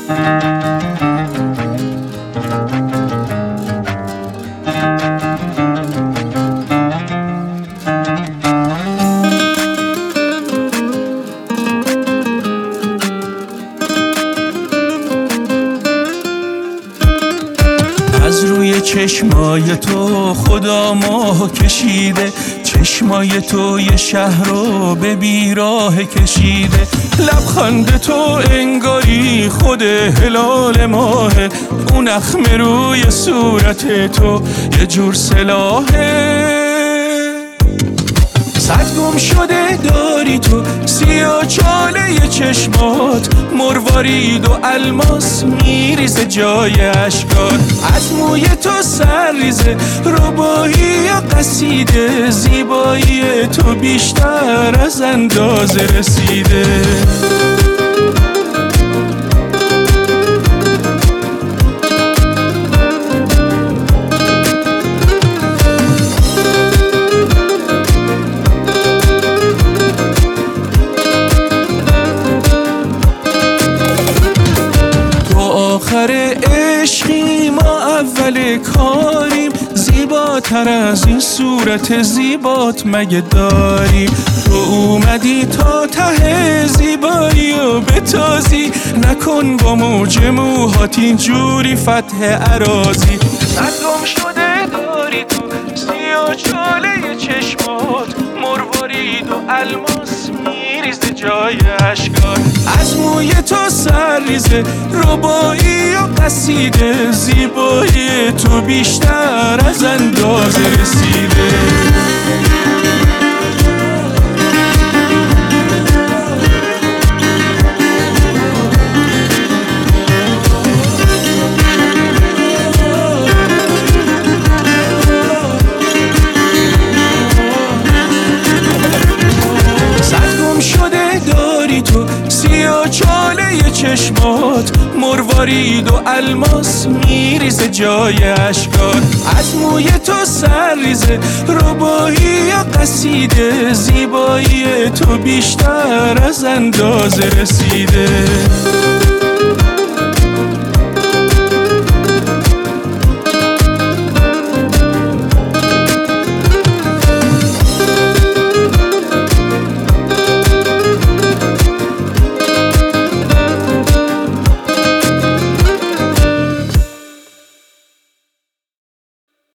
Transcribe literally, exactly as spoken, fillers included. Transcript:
از روی چشمای تو خدا ماه کشیده، چشمای تو یه شهر رو به بیراه کشیده. لبخند تو انگاری خود هلال ماهه، اون اخم روی صورت تو یه جور سلاحه. صد گم شده داری تو سیاه چاله چشمات، مروارید و الماس میریزه جای اشکات. از موی تو سر ریزه ربایی یا قصیده، زیبایی تو بیشتر از اندازه رسیده. آخر عشقی ما اول کاریم، زیباتر از این صورت زیبات مگه داریم؟ تو اومدی تا ته زیبایی و بتازی، نکن با موج موهات اینجوری فتح اراضی. صد گم شده داری تو سیاه چاله چشمات، مروارید و الماس میریزه جای اشکات. از موی تو سر ریزه ربایی و قصیده، زیبایی تو بیشتر از اندازه رسیده. تو سیاه چاله چشمات، مروارید و الماس میریزه جای اشکات. از موی تو سر ریزه ربایی یا قصیده، زیبایی تو بیشتر از اندازه رسیده.